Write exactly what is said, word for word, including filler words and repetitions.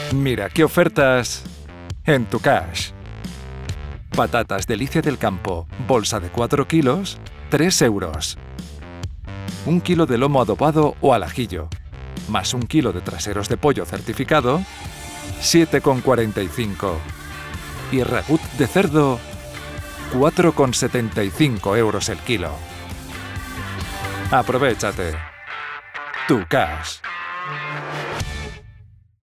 Mira qué ofertas en tu cash. Patatas Delicia del Campo, bolsa de cuatro kilos, tres euros. Un kilo de lomo adobado o al ajillo, más un kilo de traseros de pollo certificado, siete con cuarenta y cinco. Y ragú de cerdo, cuatro con setenta y cinco euros el kilo. Aprovéchate. Tu cash.